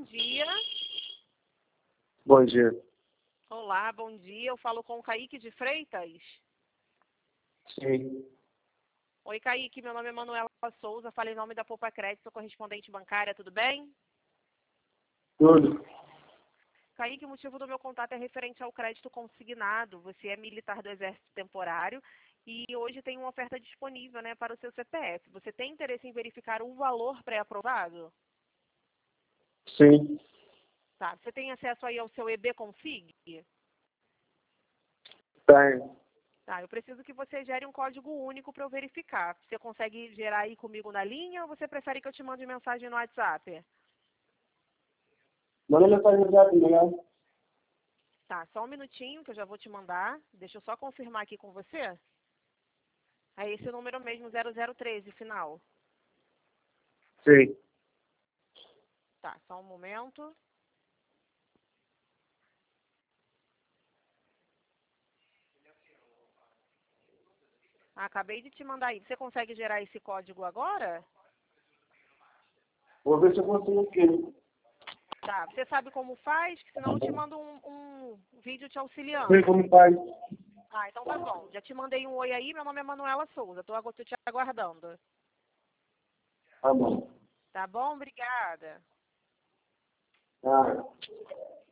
dia. Bom dia. Olá, bom dia. Eu falo com o Kaique de Freitas. Sim. Oi, Kaique. Meu nome é Manuela Souza. Falo em nome da Poupa Crédito, correspondente bancária. Tudo bem? Tudo. Kaique, o motivo do meu contato é referente ao crédito consignado. Você é militar do Exército Temporário e hoje tem uma oferta disponível, né, para o seu CPF. Você tem interesse em verificar o valor pré-aprovado? Sim. Tá. Você tem acesso aí ao seu EB Config? Tem. Tá, eu preciso que você gere um código único para eu verificar. Você consegue gerar aí comigo na linha ou você prefere que eu te mande mensagem no WhatsApp? Manda mensagem já, né? Tá, só um minutinho que eu já vou te mandar. Deixa eu só confirmar aqui com você. É esse o número mesmo, 0013, final. Sim. Tá, só um momento. Acabei de te mandar aí. Você consegue gerar esse código agora? Vou ver se eu consigo aqui. Tá, você sabe como faz? Que senão eu te mando um vídeo te Sei auxiliando. como faz. Ah, então tá bom. Já te mandei um oi aí, meu nome é Manuela Souza. Tô te aguardando. Tá bom. Tá bom? Obrigada. Ah.